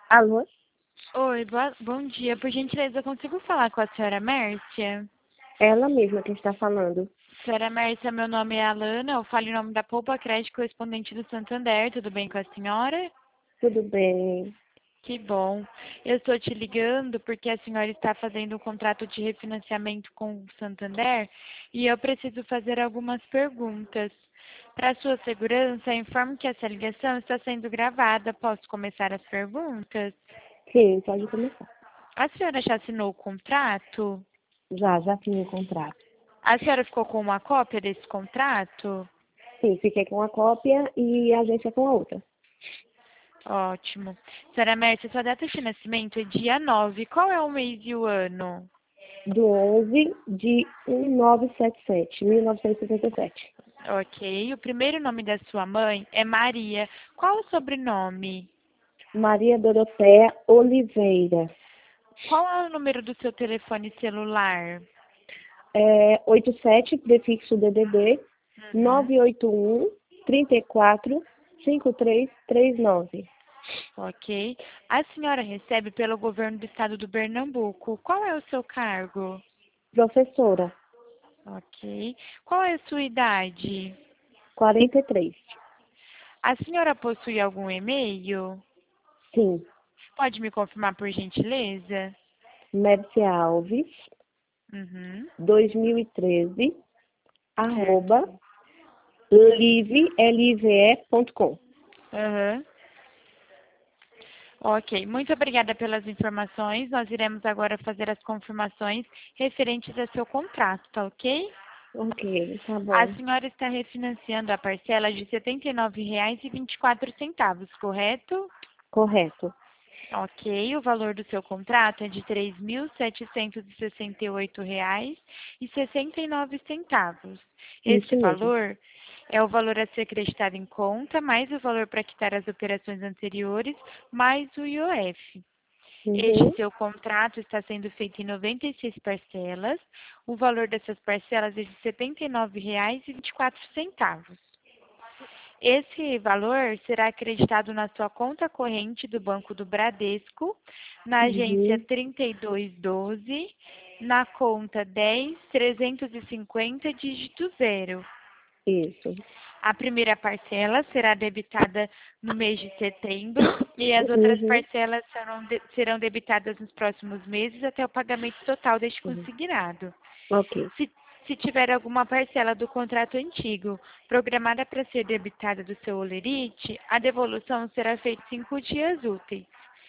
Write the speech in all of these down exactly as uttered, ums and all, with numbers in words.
Alô? Oi, boa, bom dia. Por gentileza, eu consigo falar com a senhora Mércia? Ela mesma que está falando. Senhora Mércia, meu nome é Alana, eu falo em nome da Poupa Crédito correspondente do Santander. Tudo bem com a senhora? Tudo bem? Que bom. Eu estou te ligando porque a senhora está fazendo um contrato de refinanciamento com o Santander e eu preciso fazer algumas perguntas. Para sua segurança, informo que essa ligação está sendo gravada. Posso começar as perguntas? Sim, pode começar. A senhora já assinou o contrato? Já, já tinha o contrato. A senhora ficou com uma cópia desse contrato? Sim, fiquei com a cópia e a agência com a outra. Ótimo. Senhora Mércia, sua data de nascimento é dia nove. Qual é o mês e o ano? Do onze de mil novecentos e setenta e sete, mil novecentos e setenta e sete. Ok. O primeiro nome da sua mãe é Maria. Qual o sobrenome? Maria Doroteia Oliveira. Qual é o número do seu telefone celular? É, oitenta e sete, prefixo D D D, Uhum. nove oito um, trinta e quatro, cinquenta e três trinta e nove. Ok. A senhora recebe pelo governo do estado do Pernambuco. Qual é o seu cargo? Professora, Ok. Qual é a sua idade? quarenta e três. A senhora possui algum e-mail? Sim, Pode me confirmar por gentileza? Mércia Alves, Uhum. dois mil e treze, arroba, Certo. live, L I V E ponto com. Aham. Ok, muito obrigada pelas informações. Nós iremos agora fazer as confirmações referentes ao seu contrato, tá ok? Ok, tá A bom. senhora está refinanciando a parcela de setenta e nove reais e vinte e quatro centavos, correto? Correto. Ok, o valor do seu contrato é de três mil setecentos e sessenta e oito reais e sessenta e nove centavos. Isso Esse mesmo. valor é o valor a ser acreditado em conta, mais o valor para quitar as operações anteriores, mais o I O F. Este Uhum. seu contrato está sendo feito em noventa e seis parcelas. O valor dessas parcelas é de setenta e nove reais e vinte e quatro centavos. Esse valor será acreditado na sua conta corrente do Banco do Bradesco, na agência Uhum. trinta e dois doze, na conta dez trezentos e cinquenta, dígito zero. Isso. A primeira parcela será debitada no mês de setembro e as outras Uhum. parcelas serão, de- serão debitadas nos próximos meses até o pagamento total deste Uhum. consignado. Ok. Se, se tiver alguma parcela do contrato antigo programada para ser debitada do seu holerite, a devolução será feita em cinco dias úteis.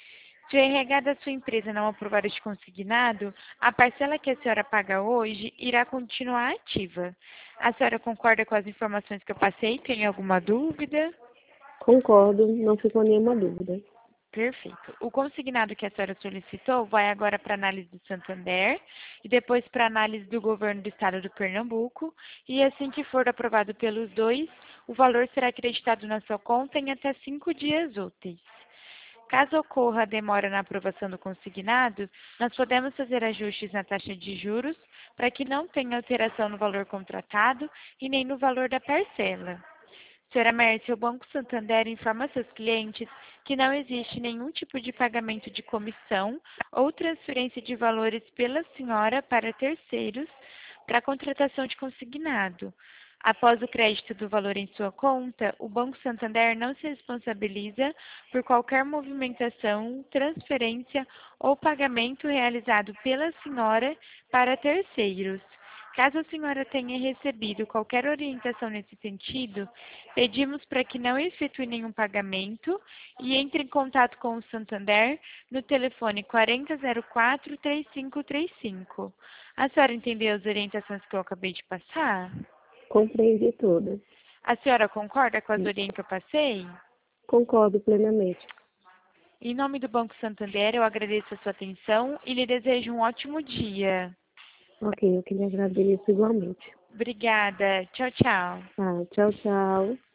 Se o R H da sua empresa não aprovar este consignado, a parcela que a senhora paga hoje irá continuar ativa. A senhora concorda com as informações que eu passei? Tem alguma dúvida? Concordo, não ficou nenhuma dúvida. Perfeito. O consignado que a senhora solicitou vai agora para análise do Santander e depois para análise do governo do estado do Pernambuco. E assim que for aprovado pelos dois, o valor será acreditado na sua conta em até cinco dias úteis. Caso ocorra demora na aprovação do consignado, nós podemos fazer ajustes na taxa de juros para que não tenha alteração no valor contratado e nem no valor da parcela. Senhora Mércia, o Banco Santander informa seus clientes que não existe nenhum tipo de pagamento de comissão ou transferência de valores pela senhora para terceiros para a contratação de consignado. Após o crédito do valor em sua conta, o Banco Santander não se responsabiliza por qualquer movimentação, transferência ou pagamento realizado pela senhora para terceiros. Caso a senhora tenha recebido qualquer orientação nesse sentido, pedimos para que não efetue nenhum pagamento e entre em contato com o Santander no telefone quarenta zero quatro, três cinco três cinco. A senhora entendeu as orientações que eu acabei de passar? Compreendi todas. A senhora concorda com as orientações que eu passei? Concordo plenamente. Em nome do Banco Santander, eu agradeço a sua atenção e lhe desejo um ótimo dia. Ok, eu que lhe agradeço igualmente. Obrigada. Tchau, tchau. Tá, tchau, tchau.